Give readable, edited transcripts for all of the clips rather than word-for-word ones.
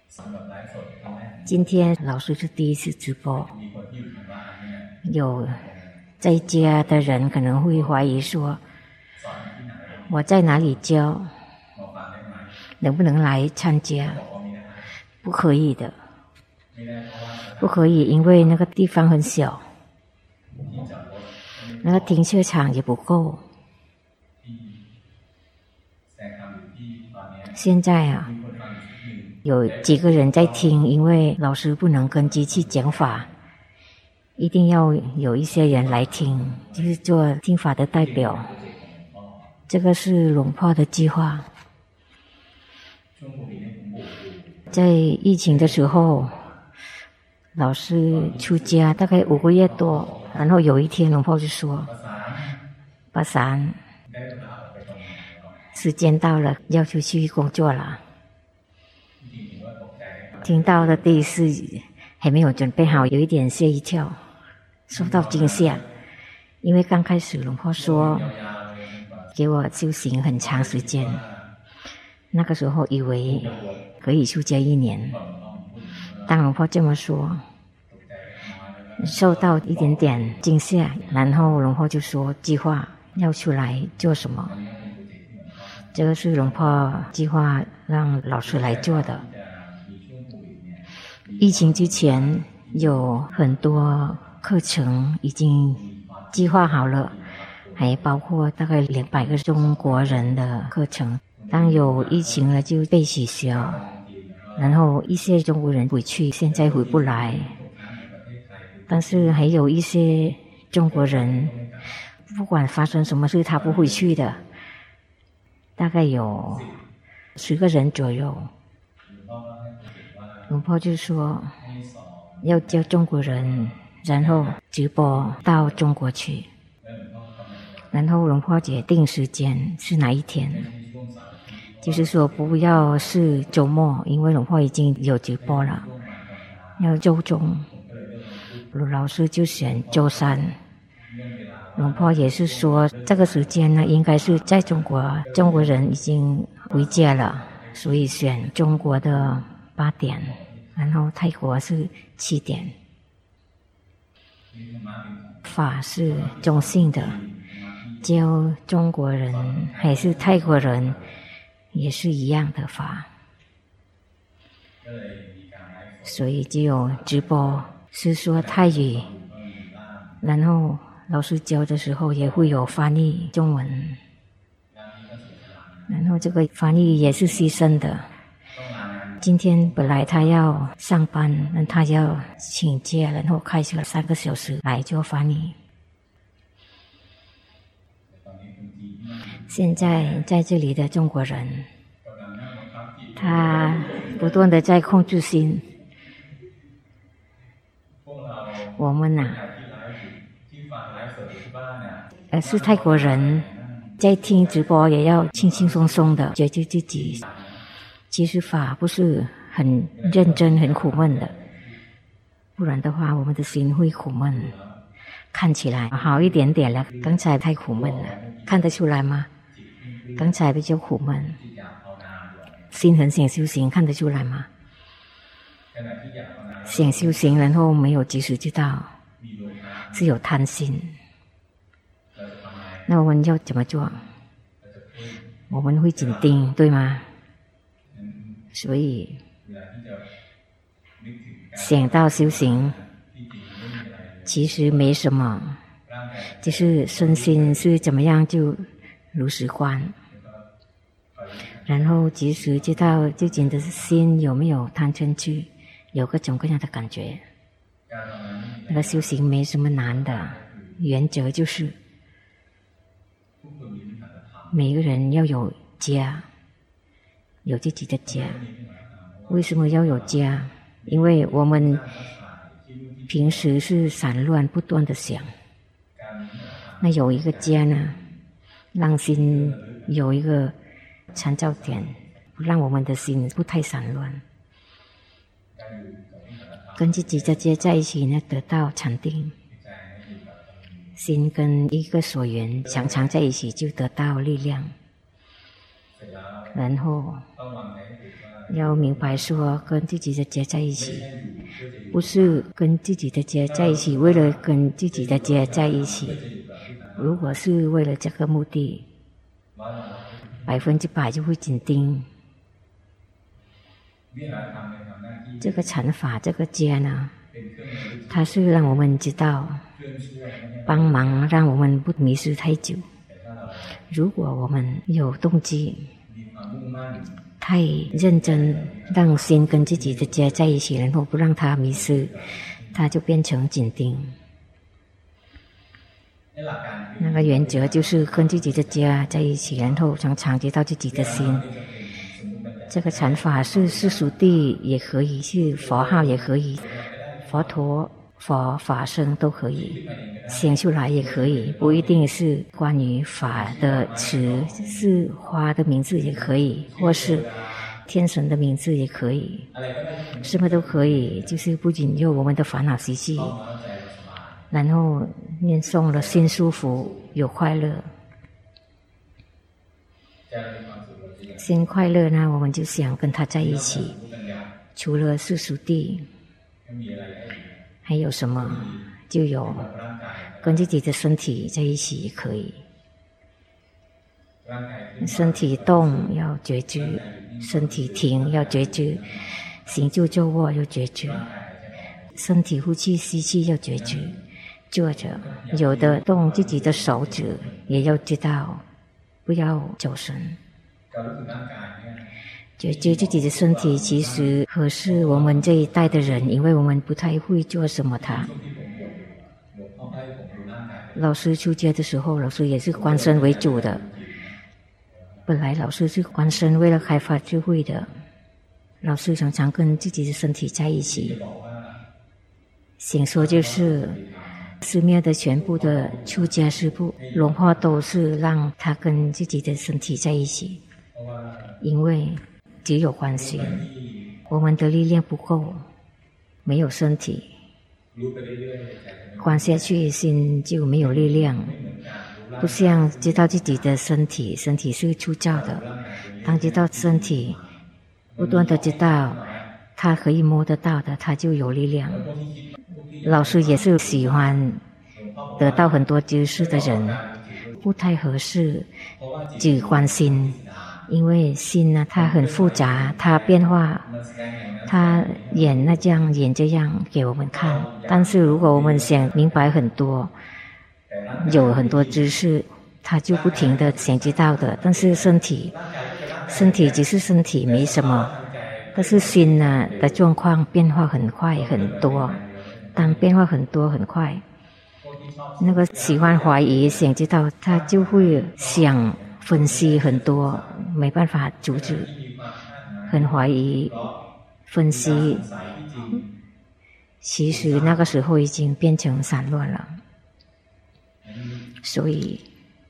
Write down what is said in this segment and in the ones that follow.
今天老师是第一次直播，有在家的人可能会怀疑说，我在哪里教，能不能来参加？不可以的，不可以，因为那个地方很小，那个停车场也不够。现在有几个人在听，因为老师不能跟机器讲法，一定要有一些人来听，就是做听法的代表。这个是龙婆的计划。在疫情的时候，老师出家大概5个月多，然后有一天龙婆就说，巴山时间到了，要出去工作了。听到的第一次还没有准备好，有一点吓一跳，受到惊吓。因为刚开始龙婆说给我修行很长时间，那个时候以为可以出家1年。当龙婆这么说，受到一点点惊吓，然后龙婆就说计划要出来做什么。这个是龙婆计划让老师来做的。疫情之前有很多课程已经计划好了，还包括大概200个中国人的课程。当有疫情了就被取消，然后一些中国人回去，现在回不来。但是还有一些中国人不管发生什么事他不回去的，大概有10个人左右。龙婆就说要教中国人，然后直播到中国去。然后龙婆决定时间是哪一天，就是说不要是周末，因为龙婆已经有直播了，要周中。老师就选周3。龙婆也是说这个时间呢，应该是在中国人已经回家了，所以选中国的8点，然后泰国是7点。法是中性的，教中国人还是泰国人也是一样的法，所以只有直播是说泰语，然后老师教的时候也会有翻译中文，然后这个翻译也是牺牲的。今天本来他要上班，那他要请假，然后开车3个小时来做翻译。现在在这里的中国人，他不断的在控制心。我们是泰国人，在听直播也要轻轻松松的觉知自己。其实法不是很认真很苦闷的，不然的话我们的心会苦闷。看起来好一点点了，刚才太苦闷了，看得出来吗？刚才比较苦闷，心很想修行，看得出来吗？想修行然后没有及时知道，是有贪心。那我们要怎么做？我们会紧盯，对吗？所以想到修行其实没什么，就是身心是怎么样就如实观，然后及时知道自己的心有没有贪嗔痴，有各种各样的感觉。那个修行没什么难的，原则就是每个人要有家，有自己的家。为什么要有家？因为我们平时是散乱不断的想，那有一个家呢，让心有一个参照点，让我们的心不太散乱，跟自己的家在一起呢，得到禅定。心跟一个所缘常常在一起，就得到力量。然后要明白说跟自己的家在一起，不是跟自己的家在一起为了跟自己的家在一起。如果是为了这个目的，100%就会紧盯。这个禅法，这个家呢，它是让我们知道，帮忙让我们不迷失太久。如果我们有动机，太认真，让心跟自己的家在一起，然后不让它迷失，它就变成紧盯。那个原则就是跟自己的家在一起，然后常常知道自己的心。这个禅法是世俗谛也可以，是佛号也可以，佛陀、佛法僧都可以，显出来也可以，不一定是关于法的词，是花的名字也可以，或是天神的名字也可以，什么都可以，就是不引诱我们的烦恼习气，然后念诵了心舒服，有快乐。心快乐呢，我们就想跟他在一起。除了世俗谛，还有什么？就有跟自己的身体在一起也可以。身体动要觉知，身体停要觉知，行住坐卧要觉知，身体呼气吸气要觉知。坐着有的动自己的手指也要知道，不要走神。觉知自己的身体，其实可是我们这一代的人，因为我们不太会做什么它。老师出家的时候，老师也是观身为主的。本来老师是观身，为了开发智慧的。老师常常跟自己的身体在一起。显说就是寺庙的全部的出家师父、龙婆都是让他跟自己的身体在一起。因为只有观心，我们的力量不够，没有身体，观下去心就没有力量。不像知道自己的身体，身体是粗糙的，当知道身体，不断的知道它可以摸得到的，它就有力量。老师也是喜欢得到很多知识的人，不太合适只观心。因为心呢，它很复杂，它变化，它演那这样演这样给我们看。但是如果我们想明白很多，有很多知识，它就不停的想知道的。但是身体只是身体，没什么。但是心呢的状况变化很快很多，当变化很多很快，那个喜欢怀疑想知道，他就会想分析很多，没办法阻止，很怀疑分析，其实那个时候已经变成散乱了。所以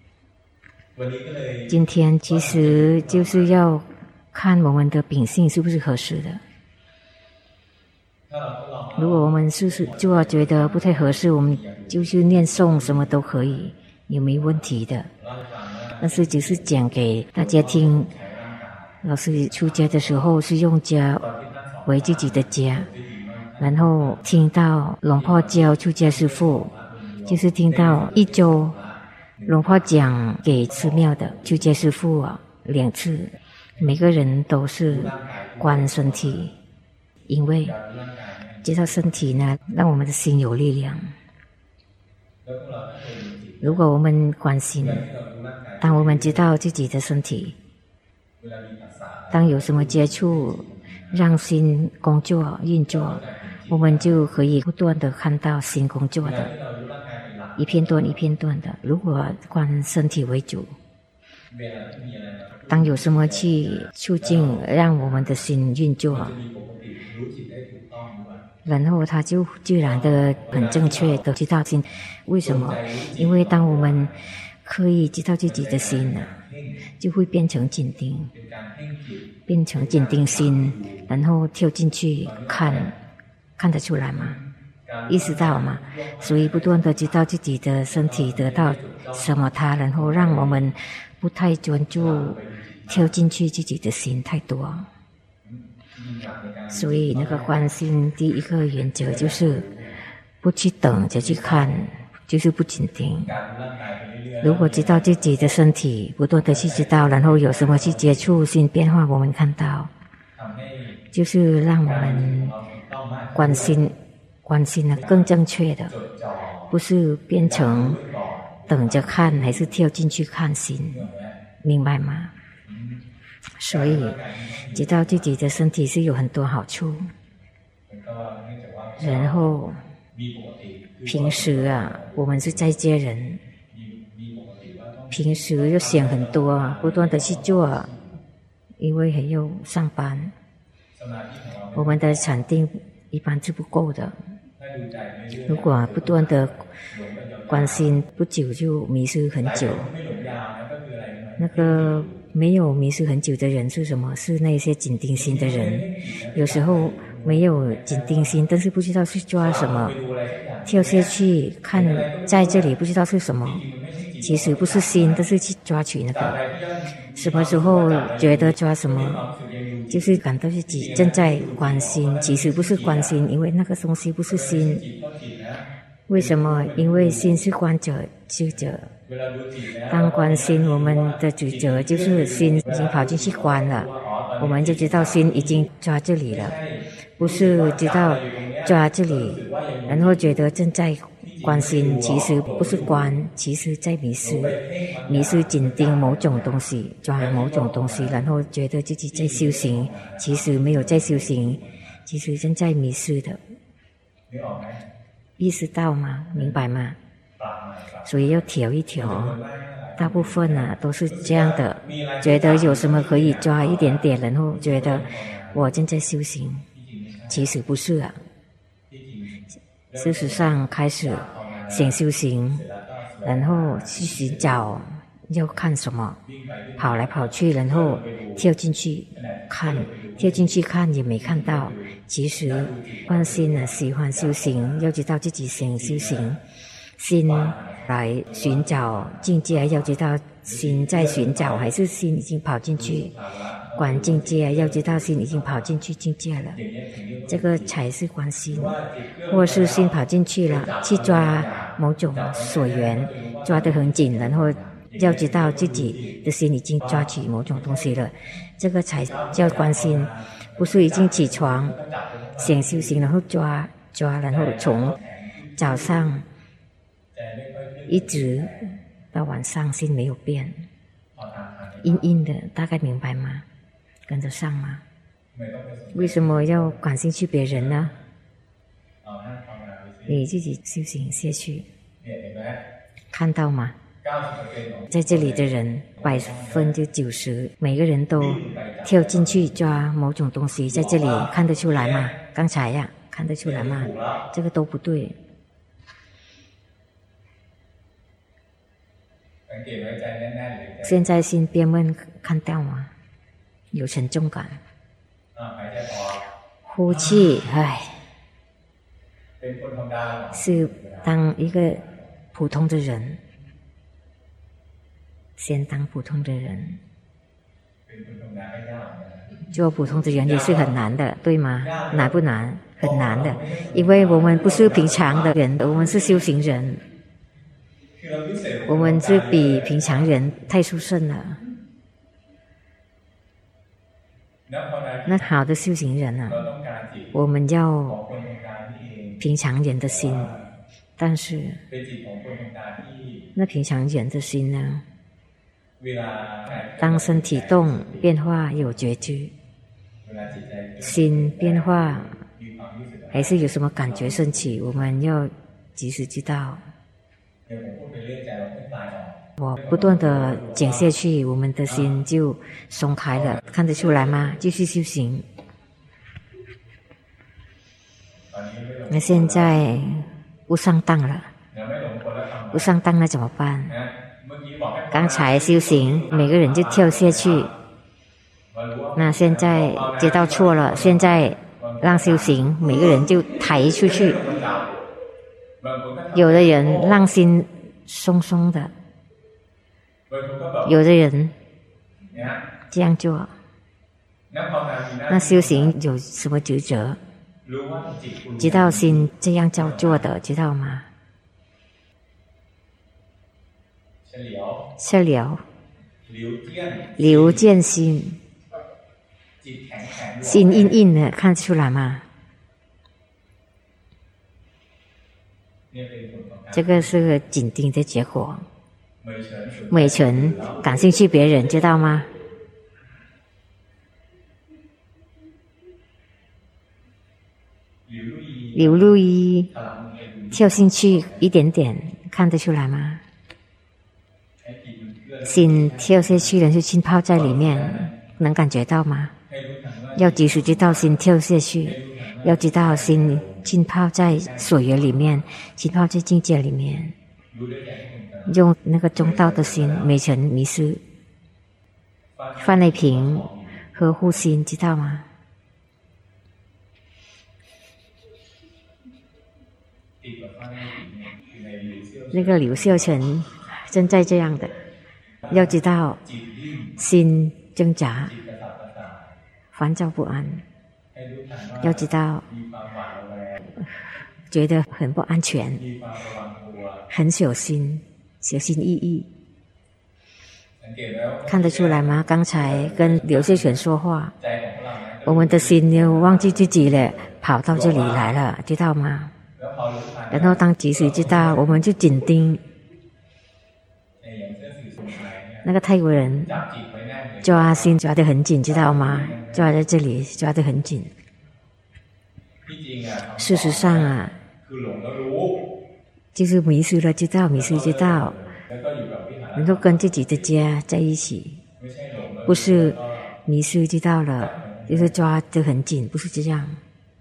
今天其实就是要看我们的秉性是不是合适的。如果我们就觉得不太合适，我们就是念诵什么都可以，也没问题的。但是只是讲给大家听，老师出家的时候是用家为自己的家，然后听到龙婆教出家师父，就是听到一周龙婆讲给寺庙的出家师父2次，每个人都是观身体，因为知道身体呢，让我们的心有力量。如果我们关心，当我们知道自己的身体，当有什么接触，让心工作运作，我们就可以不断的看到心工作的，一片段一片段的。如果观身体为主，当有什么去促进让我们的心运作，然后他就自然的很正确的知道心。为什么？因为当我们刻意知道自己的心就会变成紧盯，变成紧盯心，然后跳进去看得出来吗？意识到吗？所以不断的知道自己的身体得到什么然后让我们不太专注跳进去自己的心太多。 所以那个观心第一个原则就是不去等着去看，就是不紧盯。如果知道自己的身体，不断的去知道，然后有什么去接触新变化，我们看到，就是让我们观心呢更正确的，不是变成等着看，还是跳进去看心，明白吗？所以知道自己的身体是有很多好处，然后平时啊，我们是在接人，平时要想很多，不断的去做，因为还要上班，我们的禅定一般是不够的。如果不断的关心，不久就迷失很久。那个没有迷失很久的人是什么？是那些紧盯心的人。有时候没有紧盯心，但是不知道去抓什么，跳下去看在这里不知道是什么，其实不是心，但是去抓取那个。什么时候觉得抓什么，就是感到自己正在关心，其实不是关心，因为那个东西不是心。为什么？因为心是观者知者，当观心，我们的主角就是心已经跑进去观了，我们就知道心已经抓这里了，不是知道抓这里，然后觉得正在观心，其实不是观，其实在迷失紧盯某种东西，抓某种东西，然后觉得自己在修行，其实没有在修行，其实正在迷失的。意识到吗？明白吗？所以要调一调，大部分都是这样的，觉得有什么可以抓一点点，然后觉得我正在修行，其实不是啊。事实上开始想修行，然后去寻找要看什么，跑来跑去，然后跳进去看也没看到。其实观心呢，喜欢修行，要知道自己想修行，心来寻找境界，要知道心在寻找，还是心已经跑进去观境界，要知道心已经跑进去境界了，这个才是观心。或是心跑进去了，去抓某种所缘，抓得很紧，然后要知道自己的心已经抓取某种东西了，这个才叫观心。不是已经起床想修行，然后抓，然后从早上一直到晚上心没有变，阴阴的，大概明白吗？跟得上吗？为什么要感兴趣别人呢？你自己修行下去，看到吗？在这里的人90%，每个人都跳进去抓某种东西，在这里看得出来吗？刚才呀，看得出来吗？这个都不对。现在心变闷，看到吗？有沉重感。呼气，是当一个普通的人。先当普通的人，做普通的人也是很难的，对吗？难不难？很难的，因为我们不是平常的人，我们是修行人，我们是比平常人太殊胜了。那好的修行人啊，我们要平常人的心，但是那平常人的心呢？当身体动变化有觉知，心变化还是有什么感觉升起，我们要及时知道。我不断的讲下去，我们的心就松开了，看得出来吗？继续修行。那现在不上当了，不上当了怎么办？刚才修行，每个人就跳下去。那现在知道错了，现在让修行，每个人就抬出去。有的人让心松松的，有的人这样做， 那修行有什么职责？知道心这样叫做的，知道吗？是了，留见心，心硬硬的，看出来吗？这个是个紧盯的结果。美纯感兴趣别人，知道吗？流露一跳进去一点点，看得出来吗？心跳下去了，就浸泡在里面，能感觉到吗？要及时知道心跳下去，要知道心浸泡在所缘里面，浸泡在境界里面，用那个中道的心，没成迷失，放内平，呵护心，知道吗？那个刘秀成正在这样的，要知道心挣扎，烦躁不安，要知道觉得很不安全，很小心，小心翼翼。看得出来吗？刚才跟刘秀全说话，我们的心又忘记自己了，跑到这里来了，知道吗？然后当及时知道，我们就紧盯那个泰国人，抓心抓得很紧，知道吗？抓在这里，抓得很紧。事实上啊，就是迷失了知道，迷失知道，能够跟自己的家在一起，不是迷失知道了，就是抓得很紧，不是这样。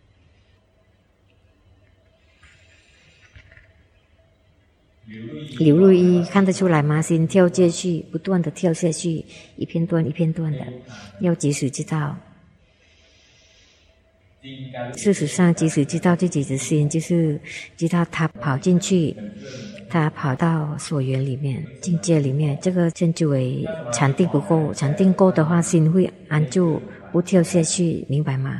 流露一看得出来吗？心跳下去，不断的跳下去，一片段一片段的，要及时知道。事实上，即使知道自己的心，就是知道他跑进去，他跑到所缘里面、境界里面，这个称之为禅定不够。禅定够的话，心会安住，不跳下去，明白吗？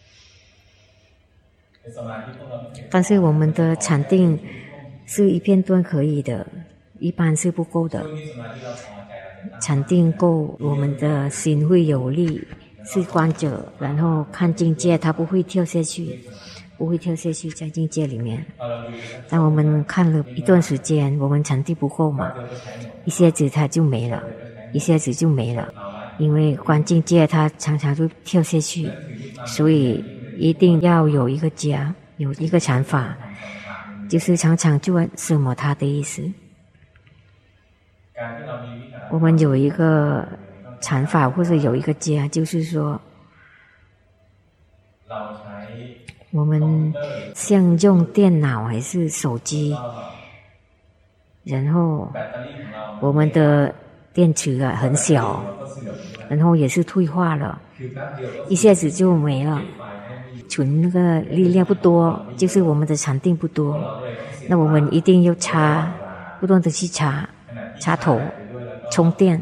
但是我们的禅定是一片段可以的，一般是不够的。禅定够，我们的心会有力，是观者，然后看境界，它不会跳下去，不会跳下去在境界里面。当我们看了一段时间，我们禅定不够嘛，一下子它就没了，一下子就没了，因为观境界它常常就跳下去，所以一定要有一个家，有一个禅法，就是常常就什么他的意思。我们有一个禅法或者有一个家，就是说我们像用电脑还是手机，然后我们的电池啊很小，然后也是退化了，一下子就没了，存那个力量不多，就是我们的禅定不多，那我们一定要插，不断的去插头充电。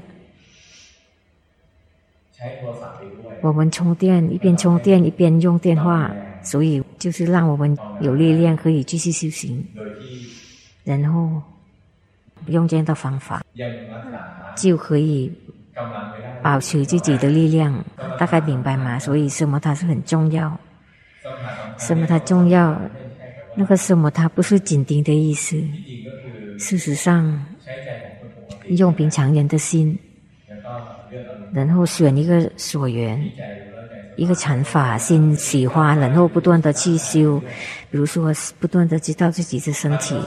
我们充电，一边充电一边用电话，所以就是让我们有力量可以继续修行，然后用这样的方法就可以保持自己的力量，大概明白吗？所以什么它是很重要，什么它重要，那个什么它不是紧盯的意思，事实上用平常人的心，然后选一个所缘，一个禅法，心喜欢，然后不断的去修，比如说不断的知道自己的身体。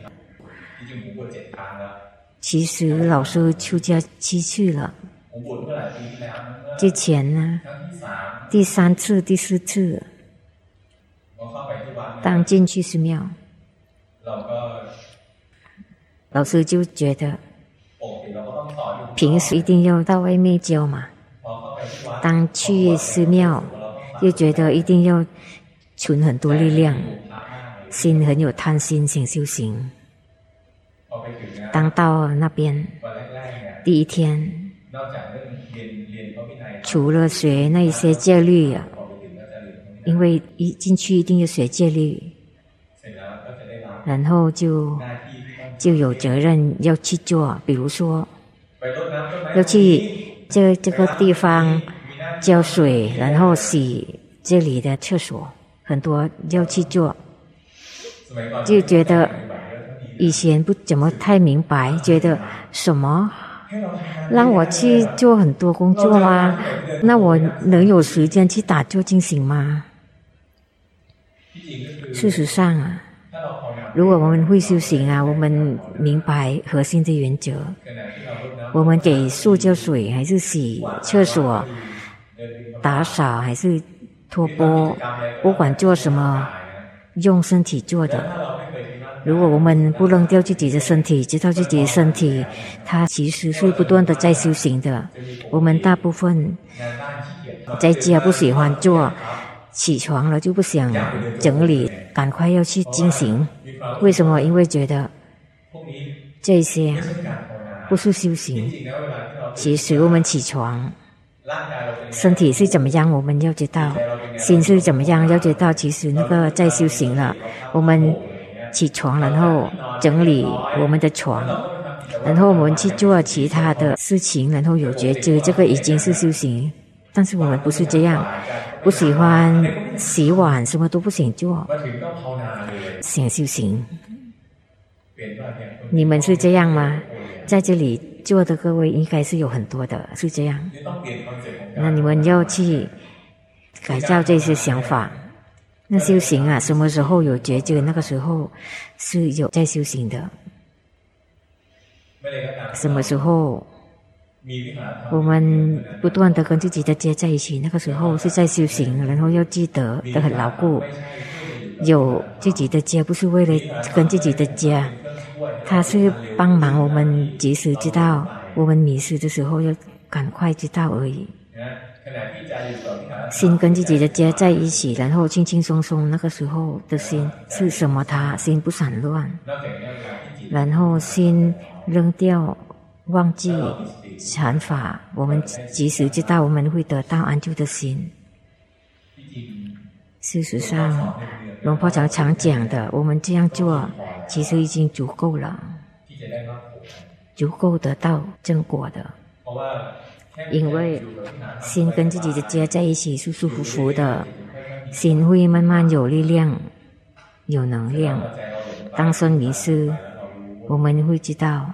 其实老师出家7次了，之前呢第3次第4次当进去寺庙，老师就觉得平时一定要到外面教嘛，当去寺庙就觉得一定要存很多力量，心很有贪心，想修行。当到那边第一天除了学那一些戒律啊，因为一进去一定要学戒律，然后就有责任要去做，比如说要去这个地方浇水，然后洗这里的厕所，很多要去做，就觉得以前不怎么太明白，觉得什么让我去做很多工作吗？那我能有时间去打坐进行吗？事实上啊，如果我们会修行啊，我们明白核心的原则，我们给树浇水，还是洗厕所、打扫，还是拖波，不管做什么，用身体做的。如果我们不扔掉自己的身体，知道自己的身体它其实是不断的在修行的。我们大部分在家不喜欢做，起床了就不想整理，赶快要去进行。为什么？因为觉得这些不是修行。其实我们起床，身体是怎么样我们要知道，心是怎么样要知道，其实那个在修行了。我们起床，然后整理我们的床，然后我们去做其他的事情，然后有觉知，这个已经是修行。但是我们不是这样，不喜欢洗碗，什么都不想做，想修行。你们是这样吗？在这里做的各位应该是有很多的是这样，那你们要去改造这些想法。那修行啊，什么时候有觉知，那个时候是有在修行的。什么时候我们不断的跟自己的家在一起，那个时候是在修行。然后要记得的很牢固，有自己的家不是为了跟自己的家，它是帮忙我们及时知道我们迷失的时候要赶快知道而已。心跟自己的家在一起，然后轻轻松松，那个时候的心是什么？它心不散乱，然后心扔掉忘记禅法，我们及时知道我们会得到安住的心。事实上龙婆常常讲的，我们这样做其实已经足够了，足够得到正果的。因为心跟自己的家在一起，舒舒服服的，心会慢慢有力量有能量。当身迷失，我们会知道，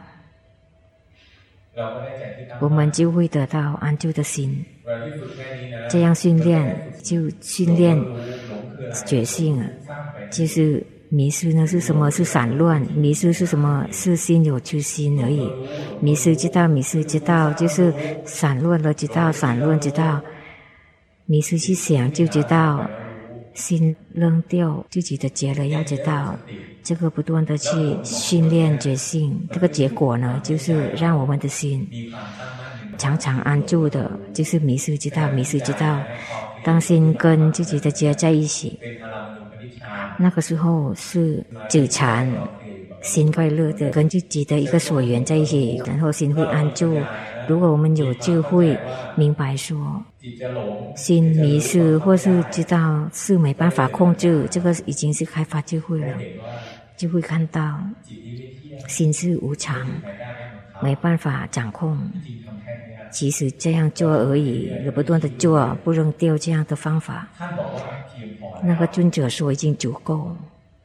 我们就会得到安住的心。这样训练就训练觉性了。就是迷失呢是什么？是散乱。迷失是什么？是心有出心而已。迷失知道，迷失知道，就是散乱了知道，散乱知道。迷失去想就知道，心扔掉自己的结了要知道。这个不断的去训练觉性，这个结果呢，就是让我们的心常常安住的，就是迷失知道，迷失知道。当心跟自己的家在一起，那个时候是止禅，心快乐的跟自己的一个所缘在一起，然后心会安住。如果我们有智慧明白说心迷失或是知道是没办法控制，这个已经是开发智慧了，就会看到心是无常，没办法掌控。其实这样做而已，不断的做，不扔掉这样的方法。那个尊者说已经足够，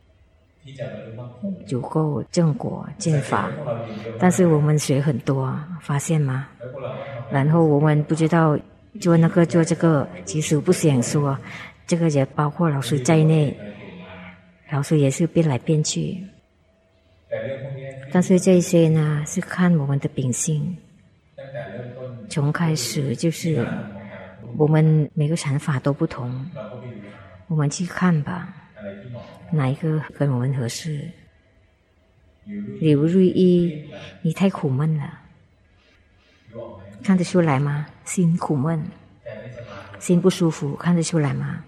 足够正果见法。但是我们学很多，发现吗？然后我们不知道做那个做这个，其实不想说，这个也包括老师在内，老师也是变来变去。但是这些呢，是看我们的秉性。从开始就是我们每个禅法都不同，我们去看吧，哪一个跟我们合适。比如律一，你太苦闷了，看得出来吗？心苦闷，心不舒服，看得出来吗？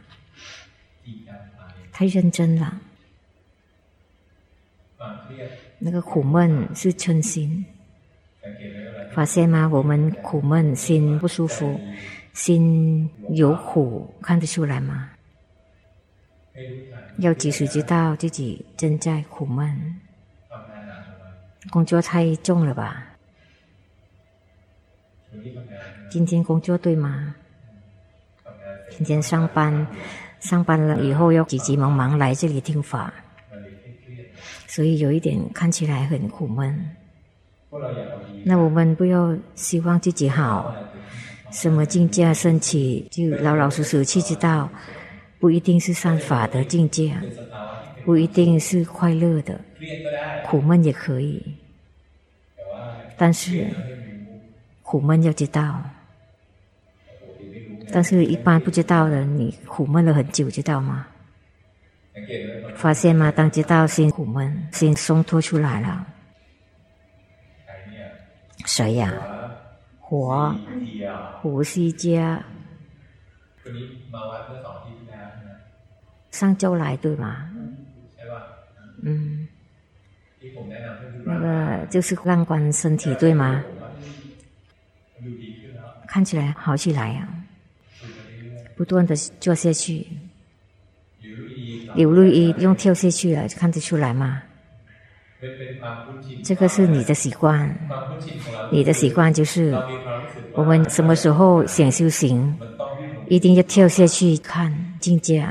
太认真了，那个苦闷是嗔心。 发现吗？我们苦闷，心不舒服，心有苦，看得出来吗？要及时知道自己正在苦闷，工作太重了吧？今天工作对吗？今天上班了以后要急急忙忙来这里听法，所以有一点看起来很苦闷。那我们不要希望自己好，什么境界升起就老老实实去知道，不一定是善法的境界，不一定是快乐的，苦闷也可以，但是苦闷要知道。但是一般不知道的，你苦闷了很久，知道吗？发现吗？当知道心苦闷，心松脱出来了。谁呀？火胡西家上周来对吗？那个就是让观身体对吗？看起来好起来呀，不断的做下去。刘律一用跳下去了，看得出来吗？这个是你的习惯，你的习惯就是我们什么时候想修行，一定要跳下去看境界。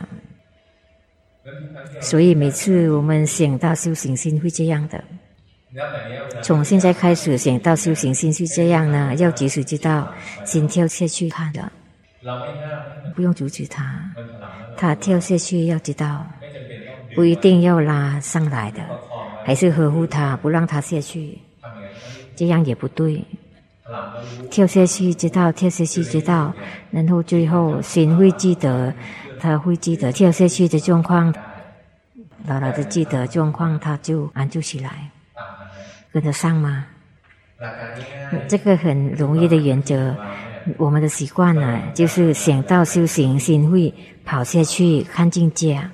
所以每次我们想到修行心会这样的。从现在开始想到修行心是这样呢，要及时知道心跳下去看的，不用阻止他跳下去要知道，不一定要拉上来的，还是呵护他，不让他下去，这样也不对。跳下去知道，跳下去知道，然后最后心会记得，他会记得跳下去的状况，牢牢的记得状况，他就安住起来，跟得上吗？这个很容易的原则，我们的习惯呢，就是想到修行，心会跑下去看境界。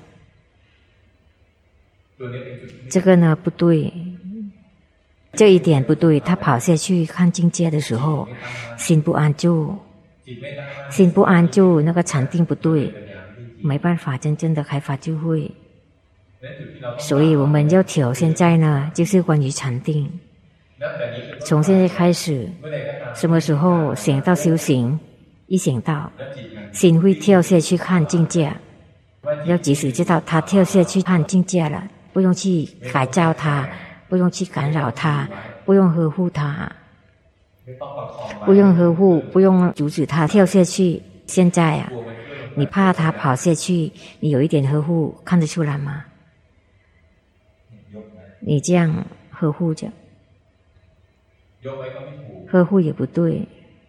这个呢不对，这一点不对。他跑下去看境界的时候，心不安住，那个禅定不对，没办法真正的开发智慧。所以我们要调现在呢，就是关于禅定。从现在开始，什么时候想到修行，一想到心会跳下去看境界，要及时知道他跳下去看境界了，不用去改造他，不用去干扰他，不用呵护他，不用呵护，不用阻止他跳下去。现在啊，你怕他跑下去，你有一点呵护，看得出来吗？你这样呵护着，呵护也不对，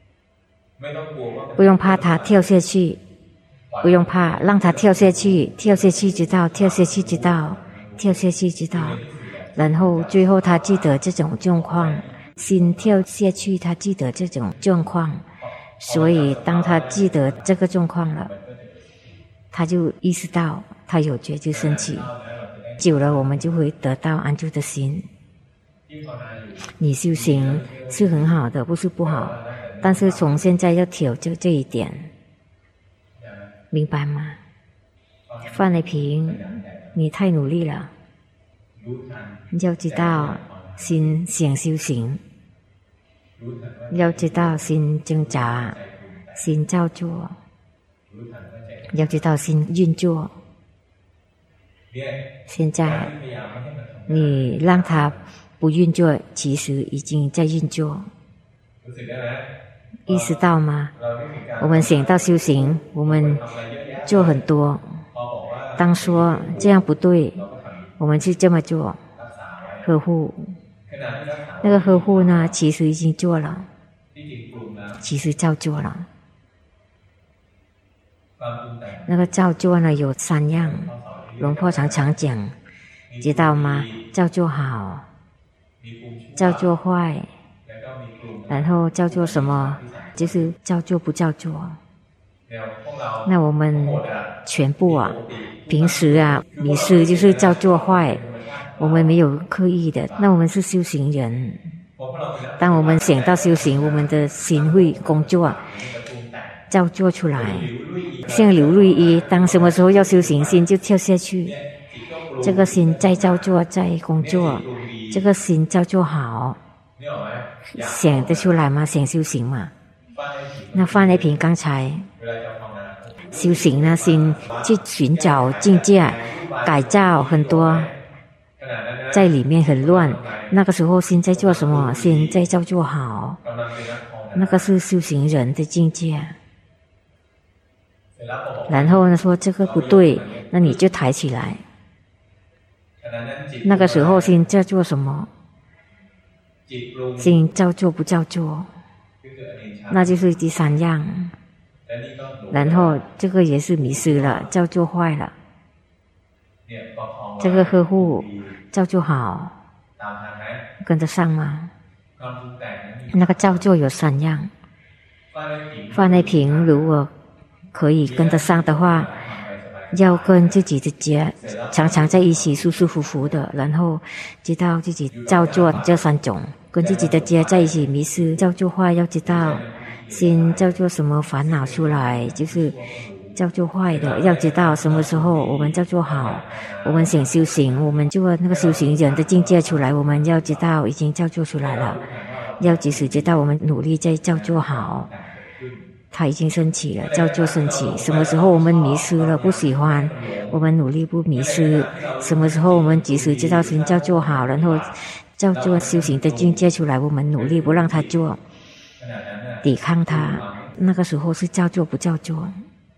不用怕他跳下去，不用怕，让他跳下去，跳下去知道，跳下去知道，跳下去知道，然后最后他记得这种状况，心跳下去，他记得这种状况，所以当他记得这个状况了，他就意识到他有觉知升起，久了我们就会得到安住的心。你修行是很好的，不是不好，但是从现在要调就这一点，明白吗？范丽萍，你太努力了，要知道心想修行，要知道心挣扎，心造作，要知道心运作。现在你让它不运作，其实已经在运作，意识到吗？我们想到修行，我们做很多，当说这样不对，我们去这么做，呵护，那个呵护呢，其实已经做了，其实照做了。那个照做呢有3样，龙婆常常讲，知道吗？照做好，照做坏，然后照做什么？就是照做不照做。那我们全部啊，平时啊，迷失就是照做坏，我们没有刻意的。那我们是修行人， 当我们想到修行，我们的心会工作，造作出来。像刘瑞一，当什么时候要修行，心就跳下去。这个心在造作，在工作，这个心造作好，想得出来吗？想修行嘛？那范雷平刚才修行呢，心去寻找境界，改造很多，在里面很乱。那个时候心在做什么？心在造作好，那个是修行人的境界。然后呢，说这个不对，那你就抬起来。那个时候心在做什么？心造作不造作，那就是第三样。然后这个也是迷失了，造作坏了。这个呵护造作好，跟得上吗？那个造作有三样，放在平如果可以跟得上的话，要跟自己的觉常常在一起，舒舒服服的，然后知道自己造作这三种，跟自己的觉在一起迷失造作坏，要知道心造作什么烦恼出来，就是造作坏的，要知道什么时候我们造作好，我们想修行，我们就那个修行人的境界出来，我们要知道已经造作出来了，要及时知道我们努力在造作好，它已经升起了，造作升起。什么时候我们迷失了，不喜欢，我们努力不迷失。什么时候我们及时知道先造作好，然后造作修行的境界出来，我们努力不让它做，抵抗它。那个时候是造作不造作？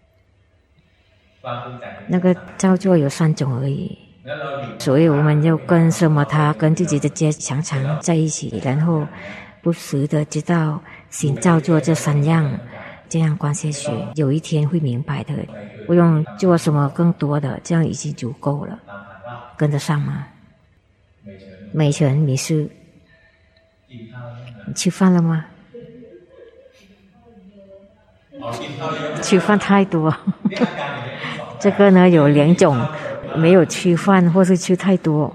那个造作有三种而已。所以我们要跟什么？它跟自己的觉常常在一起，然后不时的知道心造作这三样。这样观下去，有一天会明白的，不用做什么更多的，这样已经足够了。跟得上吗？美全迷失，你吃饭了吗？吃饭太多。这个呢有两种，没有吃饭或是吃太多。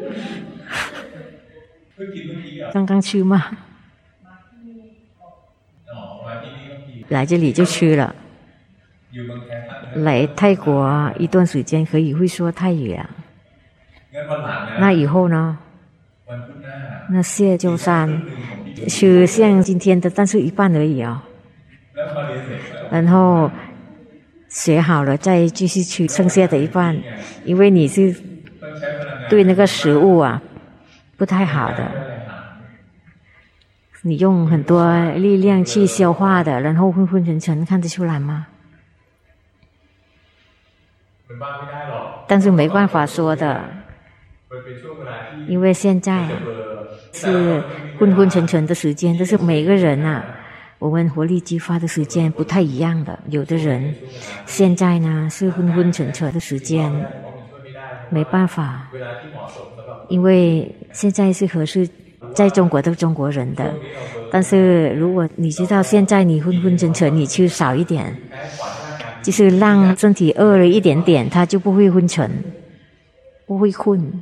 刚刚吃吗？来这里就吃了。来泰国一段时间可以会说泰语啊。那以后呢？那谢周三吃像今天的，但是一半而已啊。然后学好了再继续吃剩下的一半，因为你是对那个食物啊不太好的。你用很多力量去消化的，然后昏昏沉沉，看得出来吗？但是没办法说的，因为现在是昏昏沉沉的时间，但是每个人啊，我们活力激发的时间不太一样的。有的人现在呢是昏昏沉沉的时间，没办法，因为现在是合适在中国的中国人的。但是如果你知道现在你昏昏沉沉，你吃少一点，就是让身体饿了一点点，它就不会昏沉，不会困。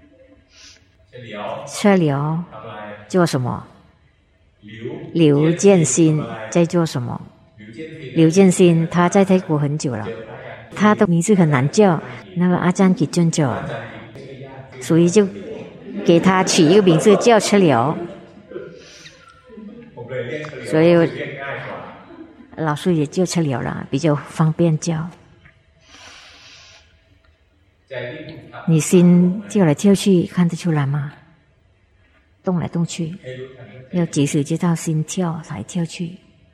车流做什么？刘建新在做什么？刘建新他在泰国很久了，他的名字很难叫，那个阿赞给尊者，所以就给他取一个名字叫车流。所以老师也就车流了，比较方便叫。你心跳来跳去，看得出来吗？动来动去，要及时知道心跳来跳去。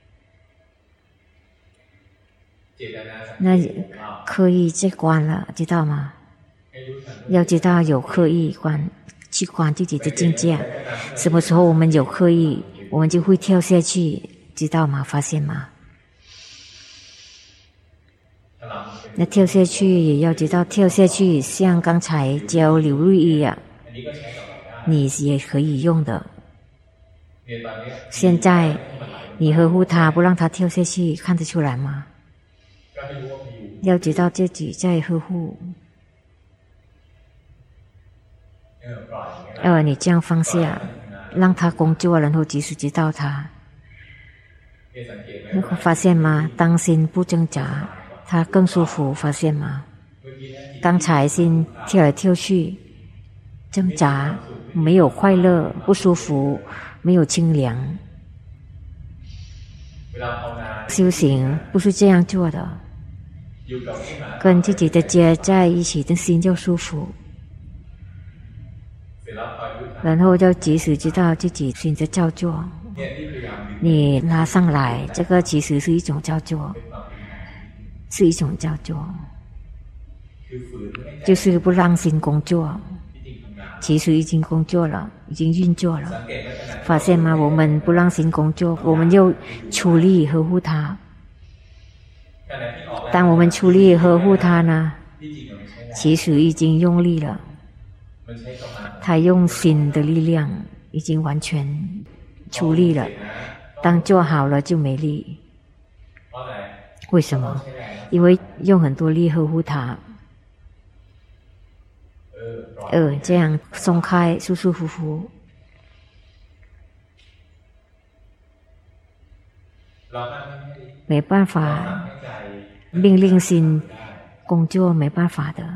那刻意在观了，知道吗？要知道有刻意观，去观自己的境界。什么时候我们有刻意，我们就会跳下去，知道吗？发现吗？那跳下去也要知道，跳下去像刚才教刘瑞一样，你也可以用的。现在你呵护他，不让他跳下去，看得出来吗？要知道自己在呵护。你这样放下， 让他工作，然后及时知道他。你会发现吗？当心不挣扎，他更舒服，发现吗？刚才心跳来跳去，挣扎，没有快乐，不舒服，没有清凉。修行不是这样做的，跟自己的觉在一起，的心就舒服。然后就及时知道自己心在照做，你拉上来，这个其实是一种照做，是一种照做，就是不让心工作，其实已经工作了，已经运作了。发现吗？我们不让心工作，我们又出力呵护它。当我们出力呵护它呢，其实已经用力了。他用心的力量已经完全出力了，当做好了就没力。为什么？因为用很多力呵护他，这样松开，舒舒服服。没办法命令心工作，没办法的。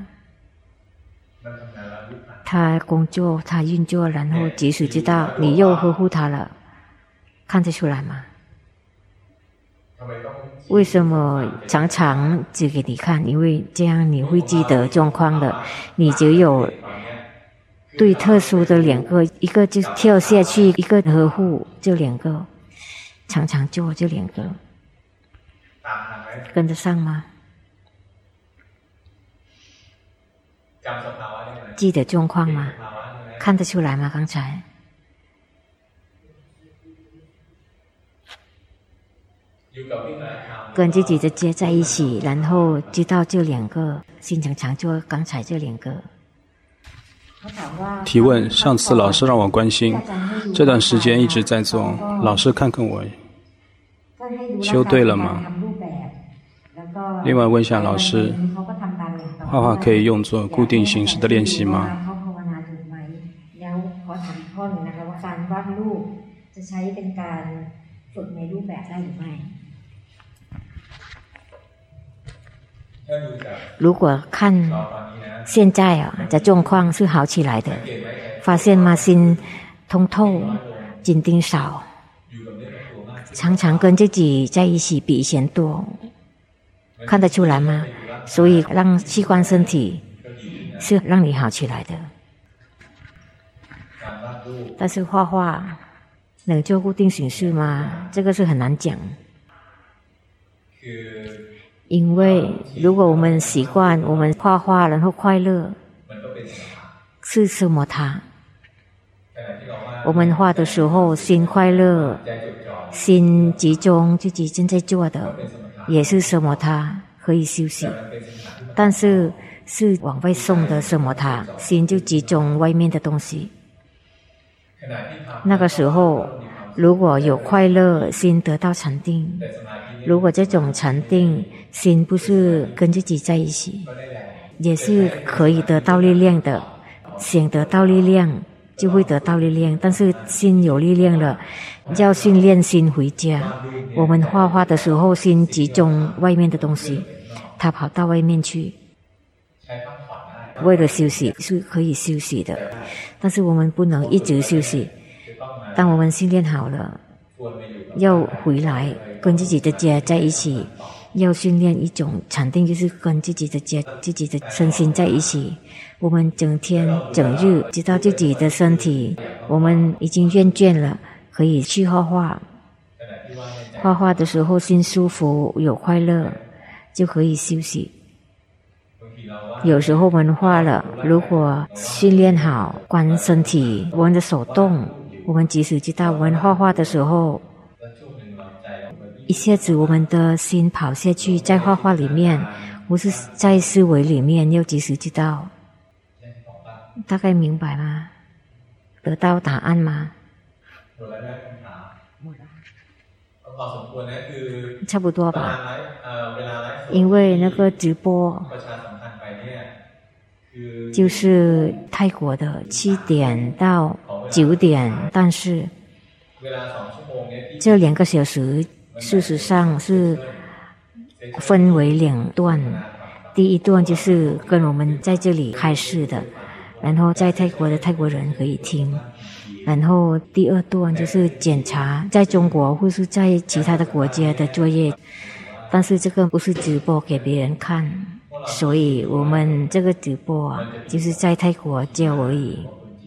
他工作，他运作，然后即使知道你又呵护他了，看得出来吗？为什么常常指给你看？因为这样你会记得状况的，你就有对特殊的两个，一个就跳下去，一个呵护，就两个，常常做就两个，跟得上吗？记得状况吗？看得出来吗？刚才跟自己的接在一起，然后知道这两个，心常常做刚才这两个。 提问：上次老师让我关心，这段时间一直在做，老师看看我修对了吗？另外问一下老师，画画可以用作固定形式的练习吗？ 如果看现在的状况是好起来的，发现吗？心通透，紧盯少，常常跟自己在一起比以前多，看得出来吗？所以让器官身体是让你好起来的。但是画画能做固定形式吗？这个是很难讲。因为如果我们习惯我们画画然后快乐，是什么它？我们画的时候心快乐，心集中自己正在做的，也是什么它可以休息。但是是往外送的什么它，心就集中外面的东西。那个时候如果有快乐，心得到禅定。如果这种禅定心不是跟自己在一起，也是可以得到力量的。想得到力量就会得到力量，但是心有力量了，要训练心回家。我们画画的时候心集中外面的东西，他跑到外面去，为了休息是可以休息的，但是我们不能一直休息。当我们训练好了，要回来跟自己的家在一起，要训练一种禅定，就是跟自己的家、自己的身心在一起。我们整天整日知道自己的身体，我们已经厌倦了，可以去画画。画画的时候心舒服有快乐，就可以休息。有时候我们画了，如果训练好观身体，我们的手动，我们即使知道我们画画的时候，一下子我们的心跑下去，在画画里面，不是在思维里面，要及时知道。大概明白吗？得到答案吗？差不多吧。因为那个直播就是泰国的7点到9点，但是这2个小时事实上是分为2段，第一段就是跟我们在这里开示的，然后在泰国的泰国人可以听，然后第2段就是检查在中国或是在其他的国家的作业，但是这个不是直播给别人看，所以我们这个直播就是在泰国教而已。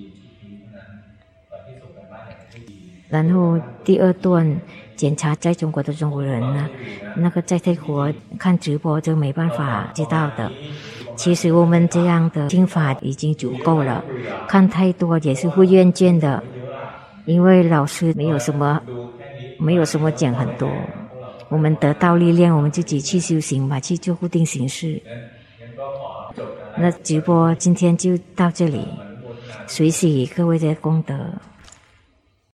然后第2段检查在中国的中国人呢，那个在泰国看直播就没办法知道的。其实我们这样的听法已经足够了，看太多也是会厌倦的，因为老师没有什么讲很多，我们得到力量，我们自己去修行嘛，去做固定形式。那直播今天就到这里，随喜各位的功德。